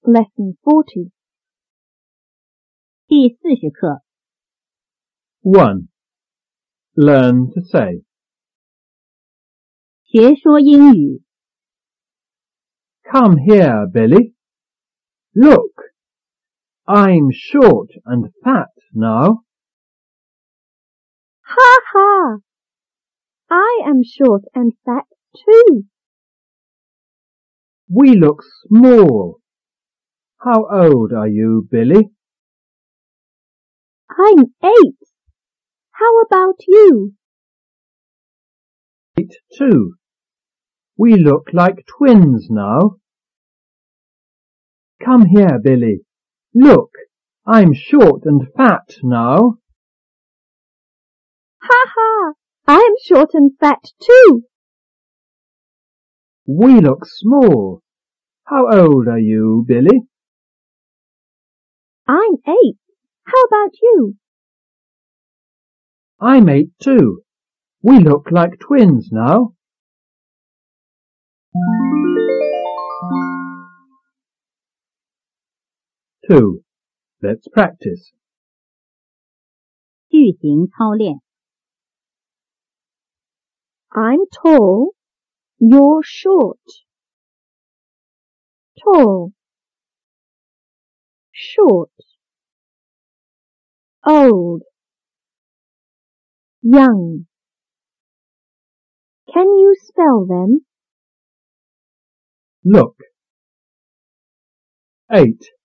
Lesson 40. 第40课 1. Learn to say. 学说英语 Come here, Billy. Look, I'm short and fat now. Ha ha! I am short and fat too. We look small. How old are you, Billy? I'm 8. How about you? 8 too. We look like twins now. Come here, Billy. Look, I'm short and fat now. Ha ha! I am short and fat too. We look small. How old are you, Billy? I'm 8. How about you? I'm 8 too. We look like twins now. Two. Let's practice. 句型操练 I'm tall. You're short. Tall. Short. Old. Young. Can you spell them? Look. 8.